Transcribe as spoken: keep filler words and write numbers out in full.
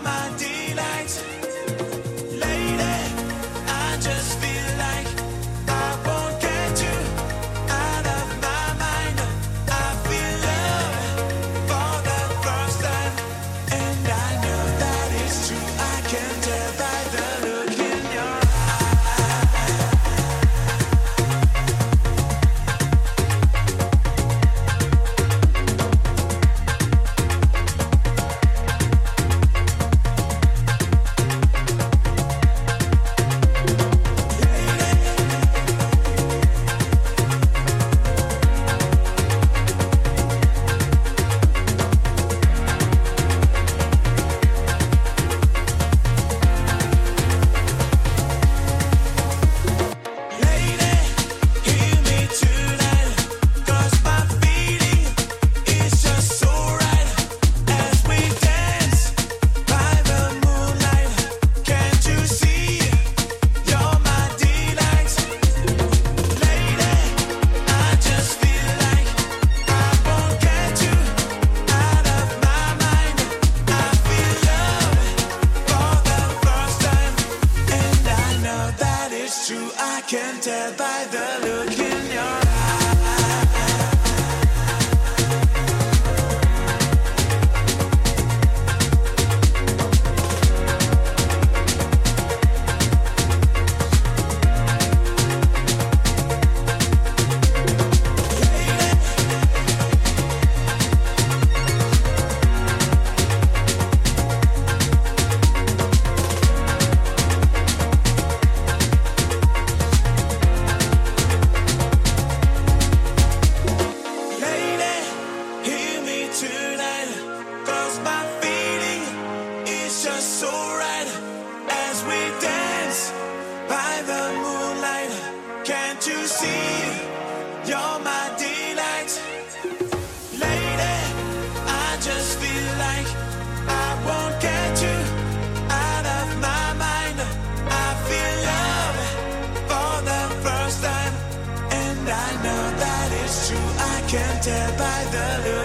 my delight. Lady, I just feel like I won't get you out of my mind. I feel love for the first time, and I know that it's true. I can tell by the look in your can tell by the look in your so right as we dance by the moonlight. Can't you see you're my delight? Lady, I just feel like I won't get you out of my mind. I feel love for the first time, and I know that it's true. I can tell by the look